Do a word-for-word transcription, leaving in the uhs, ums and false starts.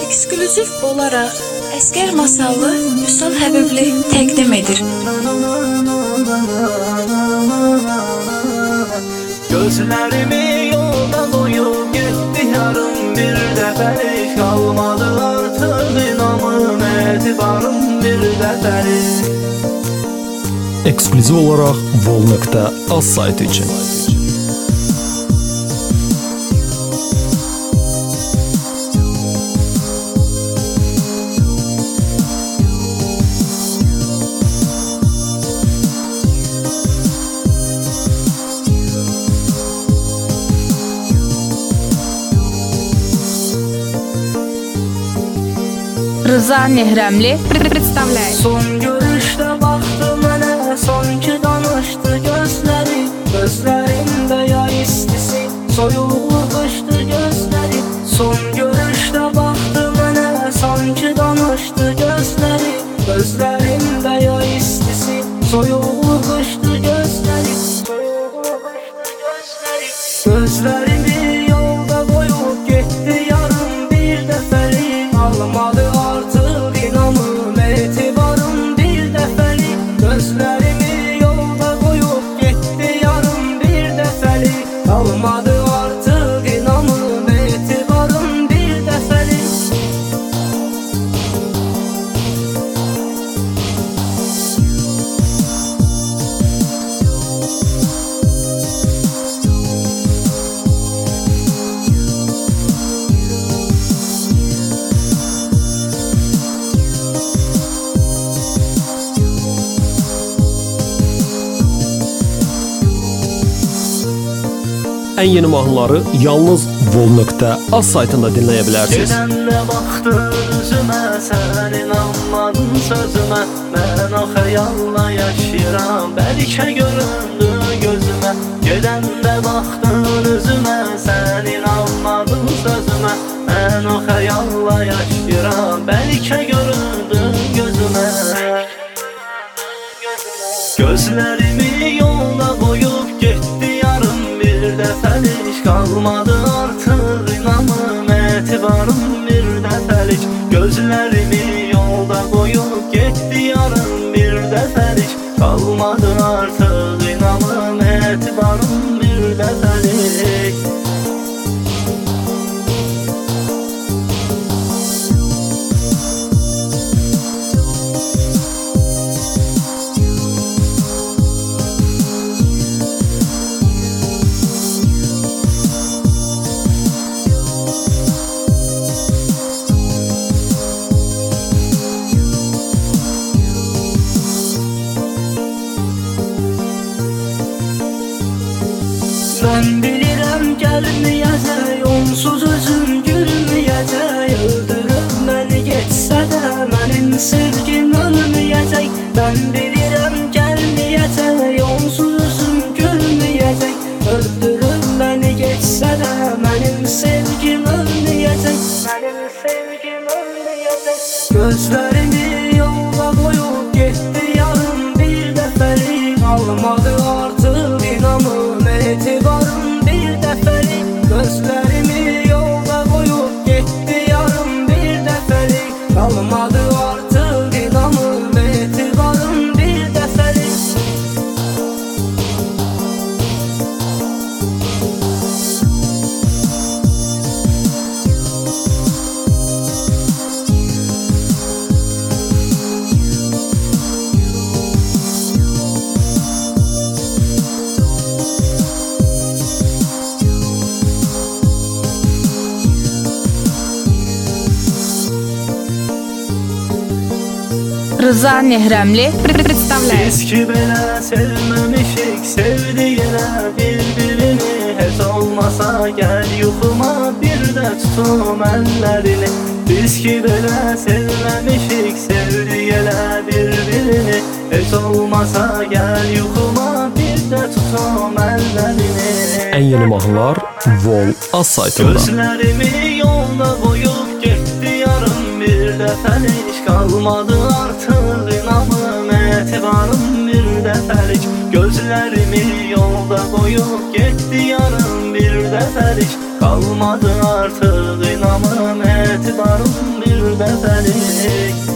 Eksklüziv olaraq Əsgər Masallı Vüsal Həbibli təqdim edir. Gözlərimi yolda qoyub getdi yarım, bir dəfəlik qalmadı artıq inamım, etibarım bir dəfəlik. Eksklüziv olaraq vol nöqtə az saytı üçün. Rıza Nehrəmli представляет. Son görüşdə baxdı mənə, sanki danışdı gözləri, gözlərində yay istisi, soyuqlaşdı gözləri. Son görüşdə baxdı mənə, sanki danışdı gözləri, gözlərində yay istisi, soyuqlaşdı gözləri, soyuqlaşdı gözləri. Gözlərimi yolda qoyub getdi yarım, bir dəfəlik almadı artıq inamım, etibarım bir dəfəlik. Gözlərimi yolda qoyub getdi yarım, bir dəfəlik almadı artıq inamım, etibarım bir dəfəlik. Ən yeni mahnıları yalnız vol nöqtə az saytında dinləyə bilərsiniz. Gedəndə baxdın üzümə, sən inanmadın sözümə, mən o xəyalla yaşayıram, bəlkə göründü gözümə. Gedəndə baxdın üzümə, sən inanmadın sözümə, mən o xəyalla yaşayıram, bəlkə göründü gözümə. Gözlərimi yolda qoyub getdi yarım, bir dəfəlik qalmadı artıq inamım, etibarım bir dəfəlik. Gözlərimi yolda qoyub getdi yarım, bir dəfəlik qalmadı artıq inamım, etibarım bir dəfəlik. Mən bilirəm gəlməyəcək, onsuz özüm gülməyəcək, öldürüb məni getsə də mənim sevgim ölməyəcək. Mən bilirəm gəlməyəcək, onsuz özüm gülməyəcək, öldürüb məni getsə də mənim sevgim ölməyəcək, mənim sevgim ölməyəcək. Gözlərimi yolda qoyub getdi yarım, bir dəfəlik almadı artıq inamım, etibarım bir dəfəlik. Gözlərimi yolda qoyub getdi yarım, bir dəfəlik qalmadı artıq inamım, etibarım bir dəfəlik. Rıza Nehrəmli представляет. Biz ki belə sevməmişik, sevdiyinə bir-birini, heç olmasa gəl yuxuma bir də tutum əllərini. Biz ki belə sevməmişik, sevdiyinə bir-birini, heç olmasa gəl yuxuma bir də tutum əllərini. Ən yeni mahnılar vol az saytında. Gözlərimi yolda qoyub getdi yarım, bir dəfəlik qalmadı artıq inamım, etibarım bir dəfəlik. Gözlərimi yolda qoyub getdi yarım, bir dəfəlik qalmadı artıq inamım, etibarım bir dəfəlik